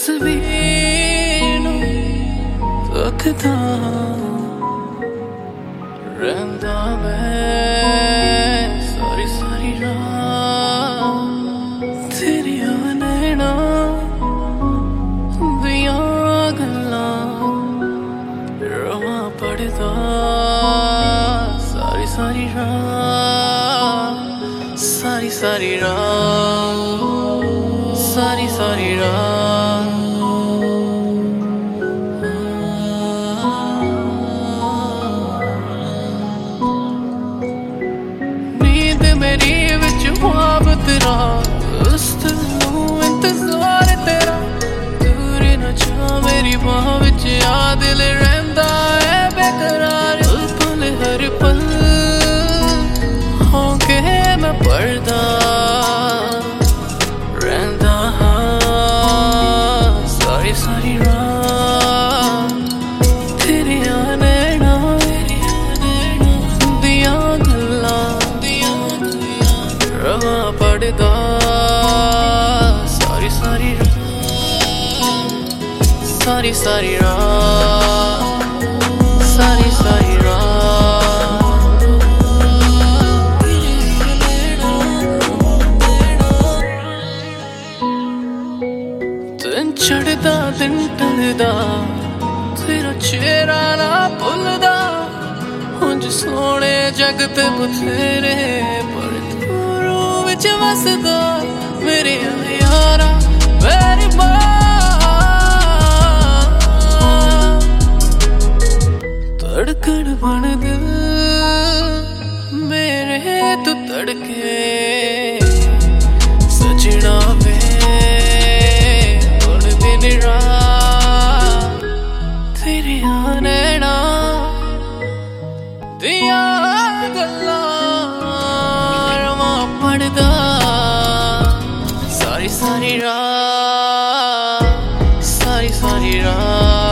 तस्वीर नूं तकदा रहंदा मैं सारी सारी रात तेरियां नैनां दियां गल्लां रवां पढ़दा सारी सारी रात सारी सारी रात सारी सारी रात नींद मेरी विच ख्वाब तेरा इंतजार तेरा दूर न जा मेरी बाह विच आ दिल रहंदा है बेकरार पल हर पल होके मैं पढ़दा रहंदा सारी सारी रात तेरियां नैनां दियां गल्लां रवां पढ़दा सारी सारी रात सारी सारी रात सारी सारी रात दिन चढ़दा दिन टलदा तेरा चेहरा ना भुलदा उंज सोने जगत बथेरे पर तू रूह विच वसदा मेरे यारा मेरी धड़कन बन दिल मेरे तू तड़के सजना वे उन दिन रात तेरियां नैनां दियां गल्लां रवां पढ़दा सारी सारी रात सारी सारी रात